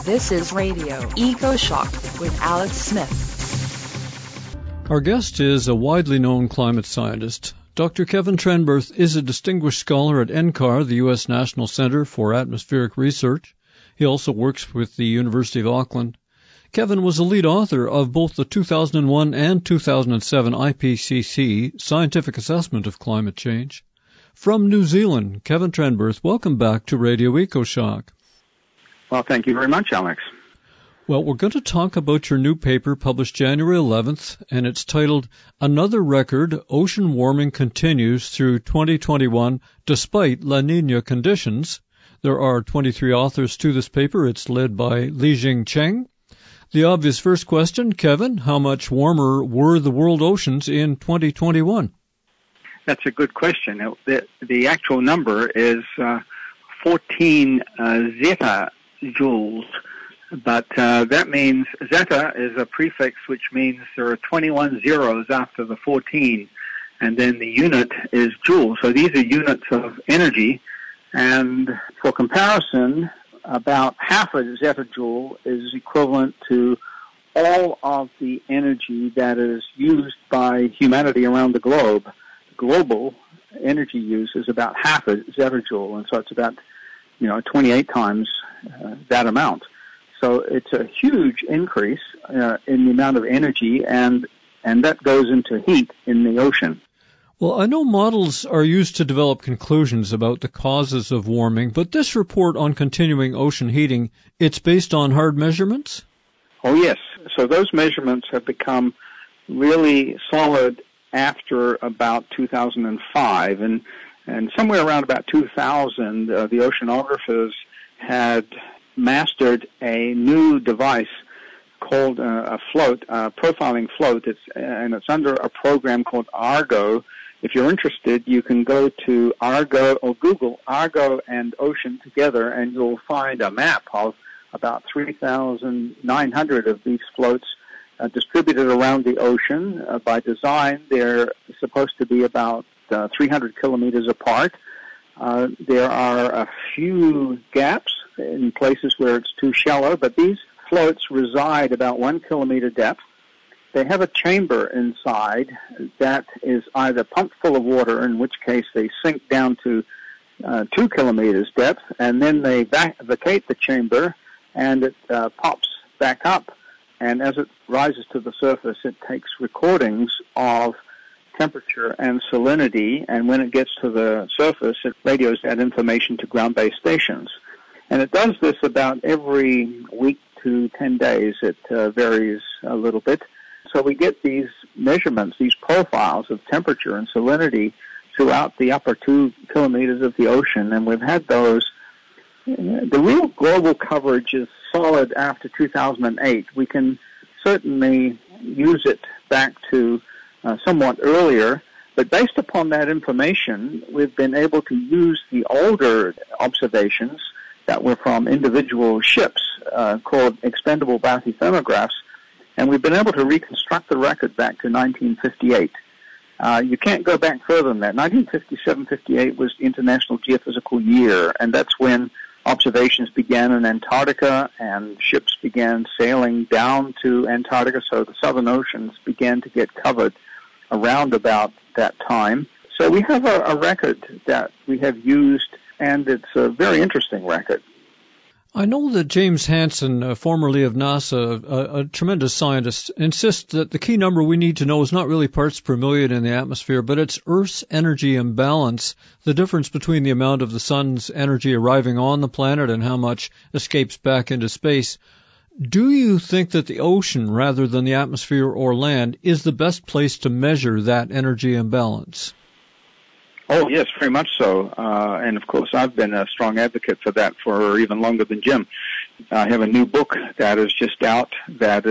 This is Radio EcoShock with Alex Smith. Our guest is a widely known climate scientist. Dr. Kevin Trenberth is a distinguished scholar at NCAR, the U.S. National Center for Atmospheric Research. He also works with the University of Auckland. Kevin was a lead author of both the 2001 and 2007 IPCC Scientific Assessment of Climate Change. From New Zealand, Kevin Trenberth, welcome back to Radio EcoShock. Well, thank you very much, Alex. Well, we're going to talk about your new paper published January 11th, and it's titled, Another Record, Ocean Warming Continues Through 2021 Despite La Niña Conditions. There are 23 authors to this paper. It's led by Li-Jing Chen. The obvious first question, Kevin, how much warmer were the world oceans in 2021? That's a good question. The actual number is 14 zettajoules. But that means zeta is a prefix which means there are 21 zeros after the 14, and then the unit is joule. So these are units of energy, and for comparison, about half a zettajoule is equivalent to all of the energy that is used by humanity around the globe. Global energy use is about half a zettajoule, and so it's about 28 times that amount. So it's a huge increase in the amount of energy, and that goes into heat in the ocean. Well, I know models are used to develop conclusions about the causes of warming, but this report on continuing ocean heating, it's based on hard measurements? Oh, yes. So those measurements have become really solid after about 2005, and somewhere around about 2000, the oceanographers had mastered a new device called a profiling float. It's under a program called Argo. If you're interested, you can go to Argo or Google Argo and ocean together, and you'll find a map of about 3,900 of these floats distributed around the ocean. By design, they're supposed to be about 300 kilometers apart. There are a few gaps in places where it's too shallow, but these floats reside about 1 kilometer depth. They have a chamber inside that is either pumped full of water, in which case they sink down to 2 kilometers depth, and then they vacate the chamber, and it pops back up. And as it rises to the surface, it takes recordings of temperature and salinity, and when it gets to the surface, it radios that information to ground-based stations. And it does this about every week to 10 days. It varies a little bit. So we get these measurements, these profiles of temperature and salinity throughout the upper 2 kilometers of the ocean, and we've had those. The real global coverage is solid after 2008. We can certainly use it back to somewhat earlier, but based upon that information, we've been able to use the older observations that were from individual ships called expendable bathythermographs, and we've been able to reconstruct the record back to 1958. You can't go back further than that. 1957-58 was the International Geophysical Year, and that's when observations began in Antarctica, and ships began sailing down to Antarctica, so the southern oceans began to get covered around about that time. So we have a record that we have used, and it's a very interesting record. I know that James Hansen, formerly of NASA, a tremendous scientist, insists that the key number we need to know is not really parts per million in the atmosphere, but it's Earth's energy imbalance, the difference between the amount of the sun's energy arriving on the planet and how much escapes back into space. Do you think that the ocean, rather than the atmosphere or land, is the best place to measure that energy imbalance? Oh, yes, very much so. And, of course, I've been a strong advocate for that for even longer than Jim. I have a new book that is just out that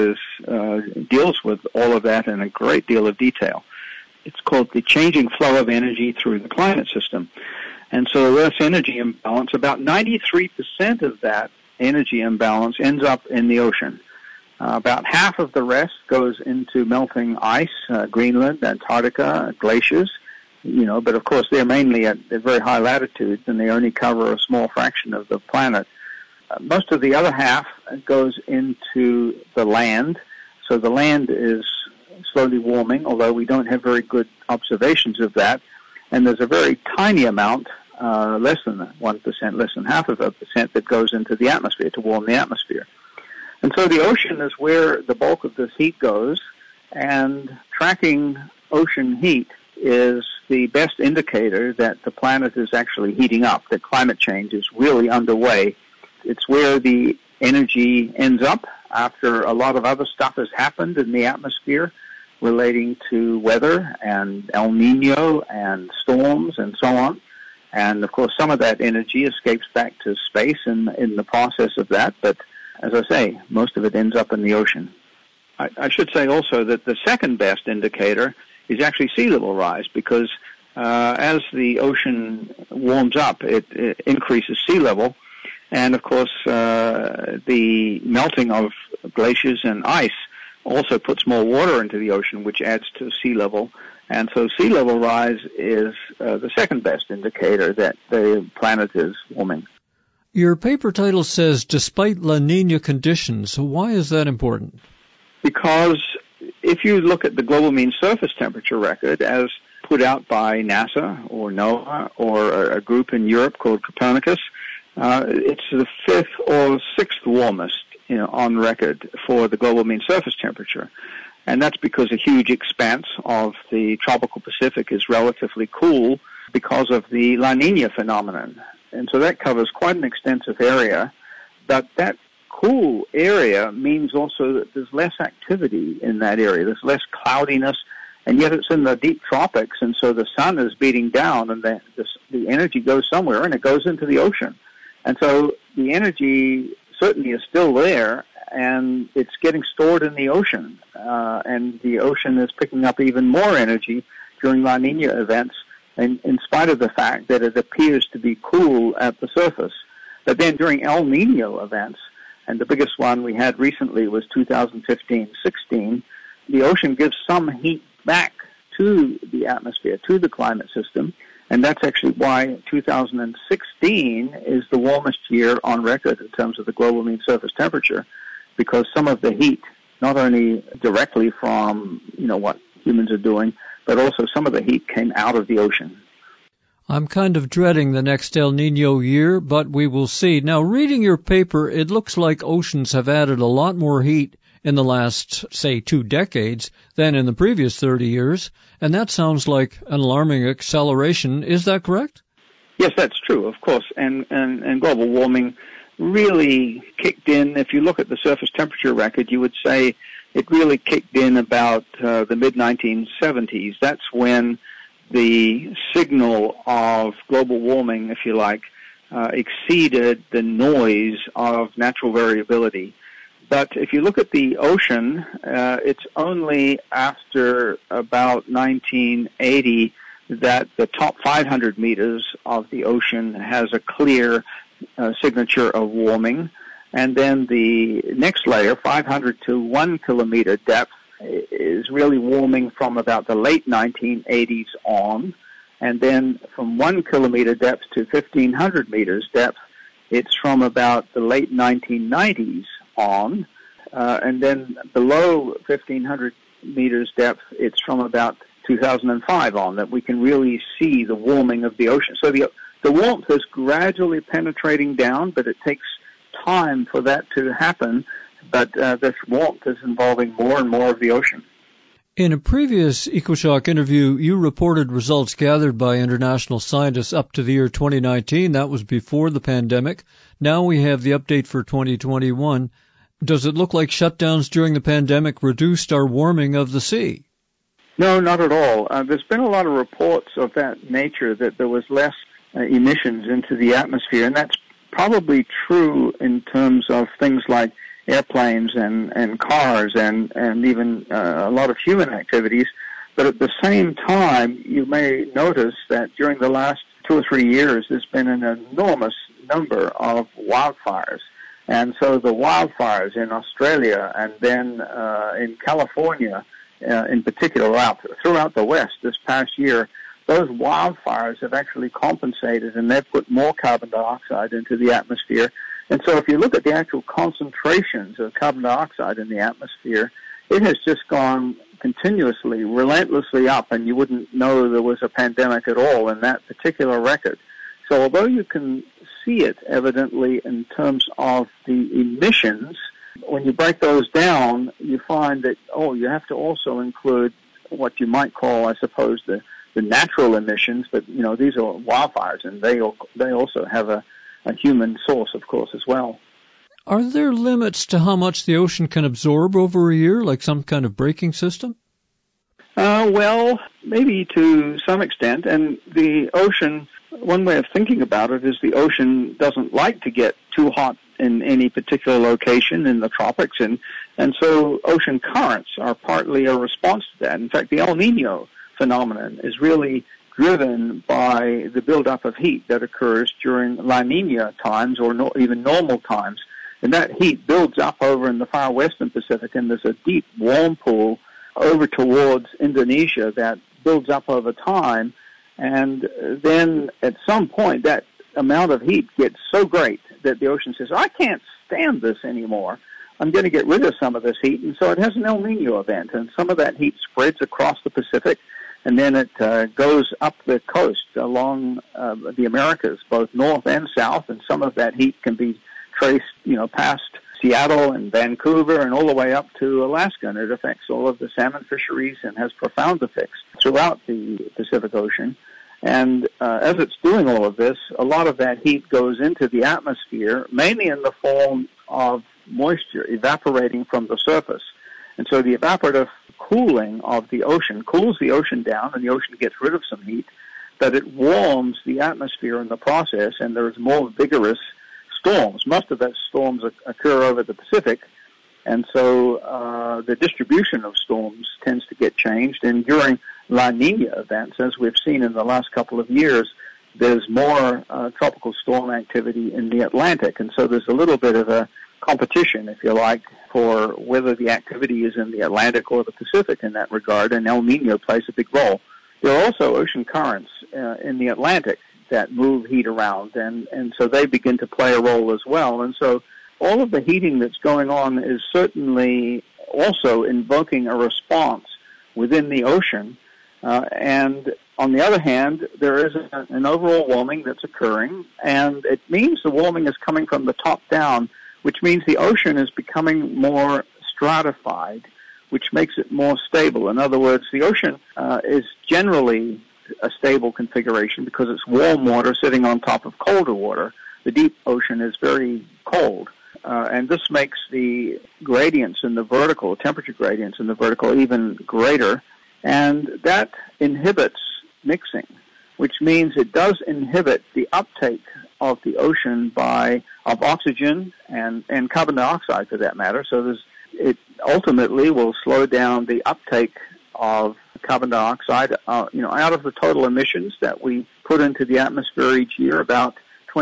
deals with all of that in a great deal of detail. It's called The Changing Flow of Energy Through the Climate System. And so Earth's energy imbalance, about 93% of that energy imbalance ends up in the ocean. About half of the rest goes into melting ice, Greenland, Antarctica, glaciers. But of course they're mainly at very high latitudes, and they only cover a small fraction of the planet. most of the other half goes into the land. So the land is slowly warming, although we don't have very good observations of that. And there's a very tiny amount, less than 1%, less than 0.5%, that goes into the atmosphere to warm the atmosphere. And so the ocean is where the bulk of this heat goes, and tracking ocean heat is the best indicator that the planet is actually heating up, that climate change is really underway. It's where the energy ends up after a lot of other stuff has happened in the atmosphere relating to weather and El Nino and storms and so on. And, of course, some of that energy escapes back to space in the process of that. But, as I say, most of it ends up in the ocean. I should say also that the second best indicator is actually sea level rise, because as the ocean warms up, it increases sea level. And, of course, the melting of glaciers and ice also puts more water into the ocean, which adds to sea level. And so sea level rise is the second best indicator that the planet is warming. Your paper title says, despite La Nina conditions. Why is that important? Because if you look at the global mean surface temperature record as put out by NASA or NOAA or a group in Europe called Copernicus, it's the fifth or sixth warmest on record for the global mean surface temperature. And that's because a huge expanse of the tropical Pacific is relatively cool because of the La Nina phenomenon. And so that covers quite an extensive area. But that cool area means also that there's less activity in that area. There's less cloudiness, and yet it's in the deep tropics, and so the sun is beating down, and the energy goes somewhere, and it goes into the ocean. And so the energy certainly is still there, and it's getting stored in the ocean. And the ocean is picking up even more energy during La Nina events, and in spite of the fact that it appears to be cool at the surface. But then during El Nino events, and the biggest one we had recently was 2015-16, the ocean gives some heat back to the atmosphere, to the climate system, and that's actually why 2016 is the warmest year on record in terms of the global mean surface temperature, because some of the heat, not only directly from, what humans are doing, but also some of the heat came out of the ocean. I'm kind of dreading the next El Nino year, but we will see. Now, reading your paper, it looks like oceans have added a lot more heat in the last, say, 2 decades than in the previous 30 years, and that sounds like an alarming acceleration. Is that correct? Yes, that's true, of course, and global warming really kicked in. If you look at the surface temperature record, you would say it really kicked in about the mid-1970s. That's when the signal of global warming, if you like, exceeded the noise of natural variability. But if you look at the ocean, it's only after about 1980 that the top 500 meters of the ocean has a clear signature of warming. And then the next layer, 500 to 1 kilometer depth, is really warming from about the late 1980s on. And then from 1 kilometer depth to 1,500 meters depth, it's from about the late 1990s on. And then below 1,500 meters depth, it's from about 2005 on that we can really see the warming of the ocean. So the warmth is gradually penetrating down, but it takes time for that to happen. But this warmth is involving more and more of the ocean. In a previous EcoShock interview, you reported results gathered by international scientists up to the year 2019. That was before the pandemic. Now we have the update for 2021. Does it look like shutdowns during the pandemic reduced our warming of the sea? No, not at all. There's been a lot of reports of that nature, that there was less emissions into the atmosphere, and that's probably true in terms of things like airplanes and cars and even a lot of human activities. But at the same time, you may notice that during the last 2 or 3 years, there's been an enormous number of wildfires. And so the wildfires in Australia and then in California, in particular, throughout the West this past year, those wildfires have actually compensated, and they've put more carbon dioxide into the atmosphere. And so if you look at the actual concentrations of carbon dioxide in the atmosphere, it has just gone continuously, relentlessly up, and you wouldn't know there was a pandemic at all in that particular record. So although you can see it evidently in terms of the emissions, when you break those down, you find that, you have to also include what you might call, I suppose, the natural emissions, but, these are wildfires, and they also have a human source, of course, as well. Are there limits to how much the ocean can absorb over a year, like some kind of braking system? Well, maybe to some extent, and the ocean, one way of thinking about it is the ocean doesn't like to get too hot in any particular location in the tropics, and so ocean currents are partly a response to that. In fact, the El Nino phenomenon is really driven by the buildup of heat that occurs during La Nina times or even normal times. And that heat builds up over in the far western Pacific, and there's a deep warm pool over towards Indonesia that builds up over time. And then at some point, that amount of heat gets so great that the ocean says, I can't stand this anymore. I'm going to get rid of some of this heat. And so it has an El Nino event, and some of that heat spreads across the Pacific, and then it goes up the coast along the Americas, both north and south, and some of that heat can be traced, past Seattle and Vancouver and all the way up to Alaska, and it affects all of the salmon fisheries and has profound effects throughout the Pacific Ocean. And as it's doing all of this, a lot of that heat goes into the atmosphere, mainly in the form of moisture evaporating from the surface. And so the evaporative cooling of the ocean cools the ocean down, and the ocean gets rid of some heat, but it warms the atmosphere in the process, and there's more vigorous storms. Most of those storms occur over the Pacific, and so the distribution of storms tends to get changed. And during La Nina events, as we've seen in the last couple of years, there's more tropical storm activity in the Atlantic, and so there's a little bit of a competition, if you like, for whether the activity is in the Atlantic or the Pacific in that regard, and El Nino plays a big role. There are also ocean currents in the Atlantic that move heat around, and so they begin to play a role as well. And so all of the heating that's going on is certainly also invoking a response within the ocean. And on the other hand, there is an overall warming that's occurring, and it means the warming is coming from the top down, which means the ocean is becoming more stratified, which makes it more stable. In other words, the ocean is generally a stable configuration because it's warm water sitting on top of colder water. The deep ocean is very cold, and this makes the gradients in the vertical, temperature gradients in the vertical, even greater, and that inhibits mixing, which means it does inhibit the uptake of the ocean of oxygen and carbon dioxide, for that matter. So it ultimately will slow down the uptake of carbon dioxide, out of the total emissions that we put into the atmosphere each year. About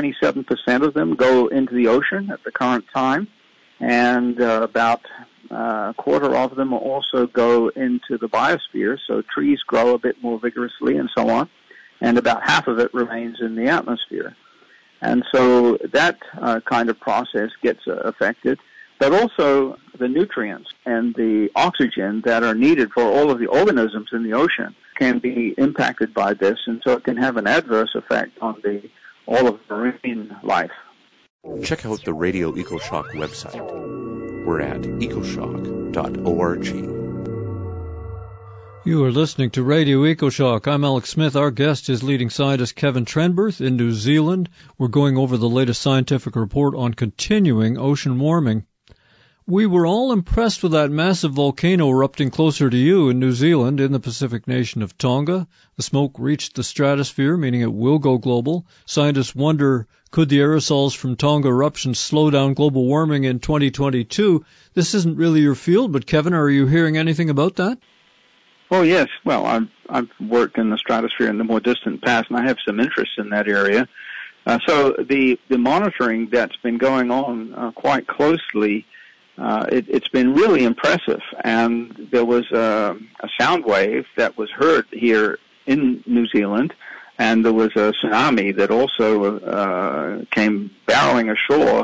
27% of them go into the ocean at the current time, and about a quarter of them also go into the biosphere, so trees grow a bit more vigorously and so on, and about half of it remains in the atmosphere. And so that kind of process gets affected, but also the nutrients and the oxygen that are needed for all of the organisms in the ocean can be impacted by this, and so it can have an adverse effect on all of marine life. Check out the Radio EcoShock website. We're at ecoshock.org. You are listening to Radio EcoShock. I'm Alex Smith. Our guest is leading scientist Kevin Trenberth in New Zealand. We're going over the latest scientific report on continuing ocean warming. We were all impressed with that massive volcano erupting closer to you in New Zealand in the Pacific nation of Tonga. The smoke reached the stratosphere, meaning it will go global. Scientists wonder, could the aerosols from Tonga eruptions slow down global warming in 2022? This isn't really your field, but Kevin, are you hearing anything about that? Oh, yes. Well, I've worked in the stratosphere in the more distant past, and I have some interest in that area. So the monitoring that's been going on quite closely, it's been really impressive. And there was a sound wave that was heard here in New Zealand, and there was a tsunami that also came barreling ashore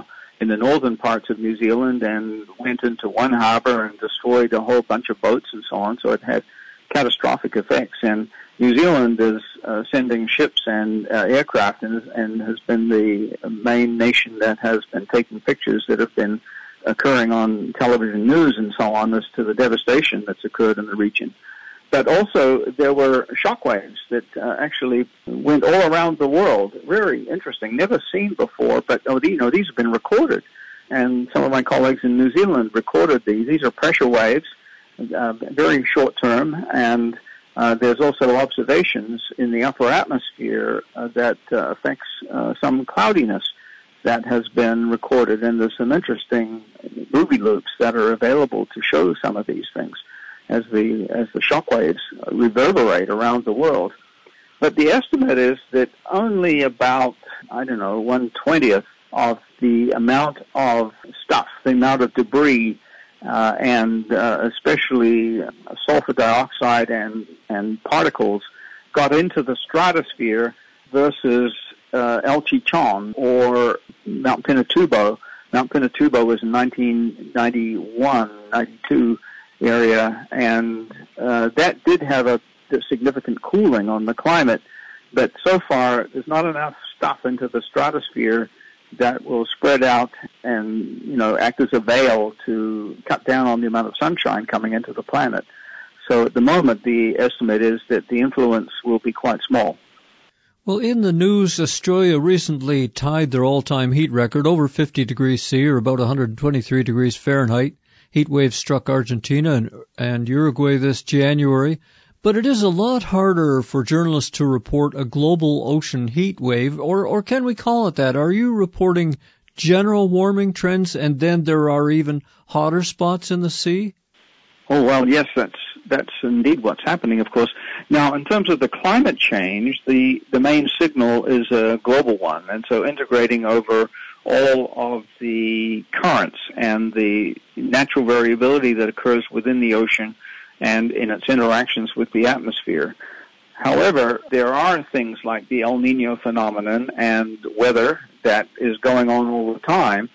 in the northern parts of New Zealand and went into one harbor and destroyed a whole bunch of boats and so on. So it had catastrophic effects. And New Zealand is sending ships and aircraft and has been the main nation that has been taking pictures that have been occurring on television news and so on as to the devastation that's occurred in the region. But also there were shockwaves that actually went all around the world. Very interesting, never seen before, but these have been recorded. And some of my colleagues in New Zealand recorded these. These are pressure waves, very short term, and there's also observations in the upper atmosphere that affects some cloudiness that has been recorded, and there's some interesting movie loops that are available to show some of these things as the shock waves reverberate around the world. But the estimate is that only about, 1/20th of the amount of stuff, the amount of debris, and especially sulfur dioxide and particles got into the stratosphere versus El Chichon or Mount Pinatubo. Mount Pinatubo was in 1991, 92 area, and that did have a significant cooling on the climate, but so far there's not enough stuff into the stratosphere that will spread out and, act as a veil to cut down on the amount of sunshine coming into the planet. So at the moment, the estimate is that the influence will be quite small. Well, in the news, Australia recently tied their all-time heat record over 50 degrees C, or about 123 degrees Fahrenheit. Heat waves struck Argentina and Uruguay this January. But it is a lot harder for journalists to report a global ocean heat wave, or can we call it that? Are you reporting general warming trends, and then there are even hotter spots in the sea? Oh, well, yes, that's indeed what's happening, of course. Now, in terms of the climate change, the main signal is a global one, and so integrating over all of the currents and the natural variability that occurs within the ocean and in its interactions with the atmosphere. However, there are things like the El Nino phenomenon and weather that is going on all the time.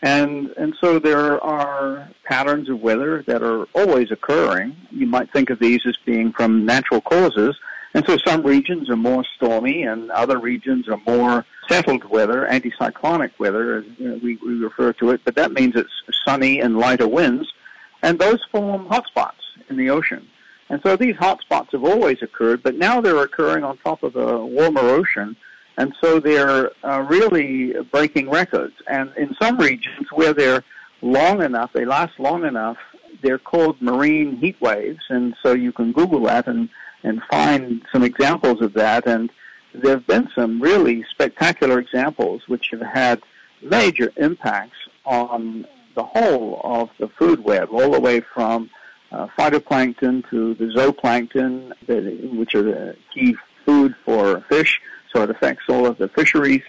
And so there are patterns of weather that are always occurring. You might think of these as being from natural causes. And so some regions are more stormy and other regions are more settled weather, anticyclonic weather, as we refer to it. But that means it's sunny and lighter winds. And those form hotspots in the ocean. And so these hotspots have always occurred, but now they're occurring on top of a warmer ocean. And so they're really breaking records. And in some regions where they're long enough, they last long enough, they're called marine heat waves. And so you can Google that and find some examples of that. And there have been some really spectacular examples which have had major impacts on the whole of the food web, all the way from phytoplankton to the zooplankton, which are the key food for fish. So it affects all of the fisheries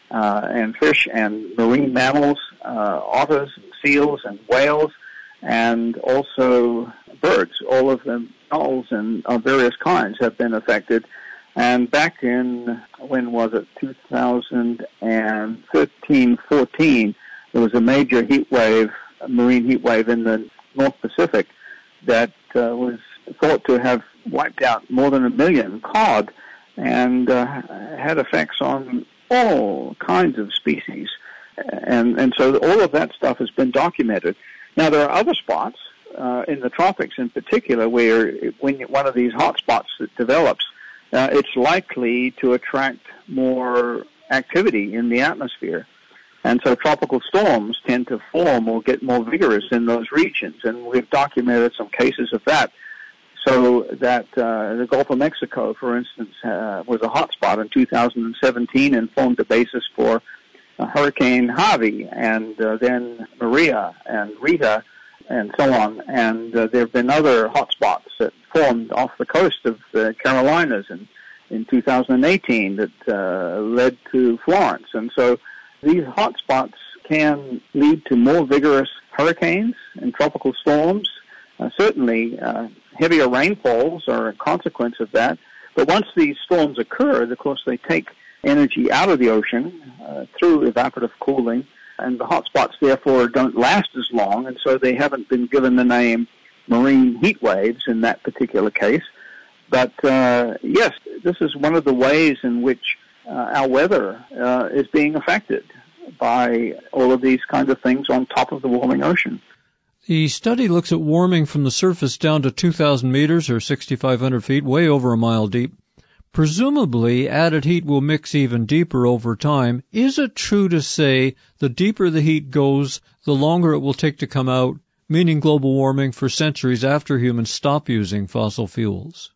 and fish and marine mammals, otters and seals and whales, and also birds. All of them, owls and of various kinds, have been affected. And back in, when was it, 2013, 14, there was a major heat wave, a marine heat wave in the North Pacific that was thought to have wiped out more than 1 million cod and had effects on all kinds of species. And so all of that stuff has been documented. Now, there are other spots in the tropics in particular where when one of these hot spots that develops, it's likely to attract more activity in the atmosphere. And so tropical storms tend to form or get more vigorous in those regions, and we've documented some cases of that. So that the Gulf of Mexico, for instance, was a hot spot in 2017 and formed the basis for Hurricane Harvey and then Maria and Rita and so on. And there have been other hot spots that formed off the coast of the Carolinas in 2018 that led to Florence. And so these hot spots can lead to more vigorous hurricanes and tropical storms. Certainly, heavier rainfalls are a consequence of that. But once these storms occur, of course, they take energy out of the ocean through evaporative cooling, and the hotspots therefore don't last as long, and so they haven't been given the name marine heat waves in that particular case. But yes, this is one of the ways in which our weather is being affected by all of these kinds of things on top of the warming ocean. The study looks at warming from the surface down to 2,000 meters or 6,500 feet, way over a mile deep. Presumably, added heat will mix even deeper over time. Is it true to say the deeper the heat goes, the longer it will take to come out, meaning global warming for centuries after humans stop using fossil fuels?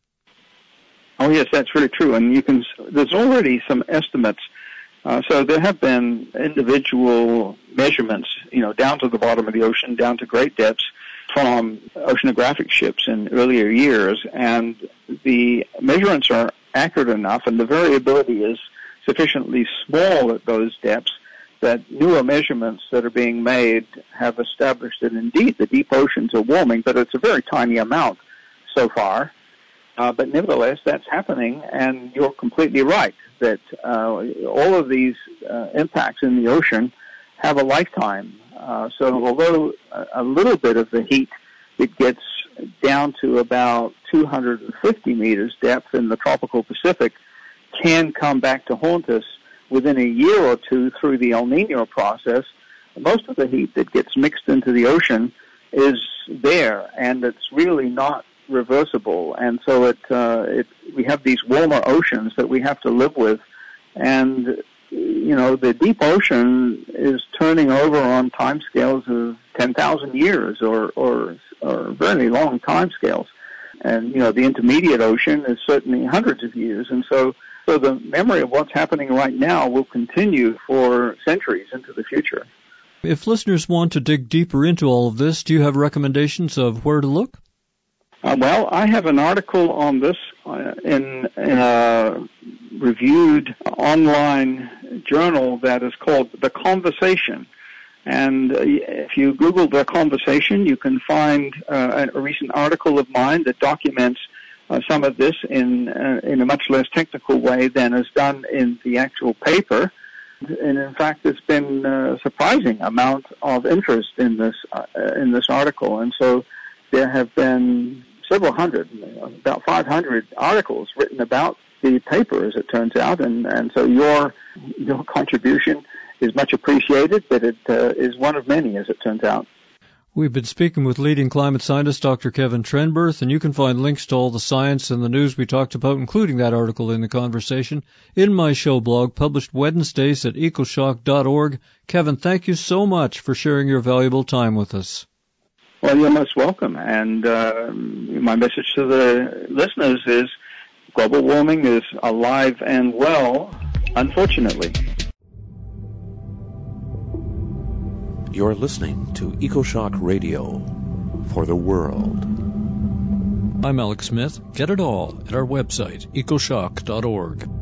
Oh, yes, that's really true. And there's already some estimates. So there have been individual measurements, down to the bottom of the ocean, down to great depths from oceanographic ships in earlier years. And the measurements are accurate enough, and the variability is sufficiently small at those depths that newer measurements that are being made have established that indeed the deep oceans are warming, but it's a very tiny amount so far. But nevertheless, that's happening, and you're completely right that all of these impacts in the ocean have a lifetime. So although a little bit of the heat that gets down to about 250 meters depth in the tropical Pacific can come back to haunt us within a year or two through the El Nino process, most of the heat that gets mixed into the ocean is there, and it's really not reversible. And so we have these warmer oceans that we have to live with. And, the deep ocean is turning over on timescales of 10,000 years or very long timescales. And, the intermediate ocean is certainly hundreds of years. And so the memory of what's happening right now will continue for centuries into the future. If listeners want to dig deeper into all of this, do you have recommendations of where to look? Well, I have an article on this in a reviewed online journal that is called The Conversation. And if you Google The Conversation, you can find a recent article of mine that documents some of this in a much less technical way than is done in the actual paper. And in fact, there's been a surprising amount of interest in this article. And so there have been several hundred, about 500 articles written about the paper, as it turns out. And so your contribution is much appreciated, but it is one of many, as it turns out. We've been speaking with leading climate scientist Dr. Kevin Trenberth, and you can find links to all the science and the news we talked about, including that article in The Conversation, in my show blog, published Wednesdays at ecoshock.org. Kevin, thank you so much for sharing your valuable time with us. Well, you're most welcome. And my message to the listeners is global warming is alive and well, unfortunately. You're listening to EcoShock Radio for the world. I'm Alex Smith. Get it all at our website, ecoshock.org.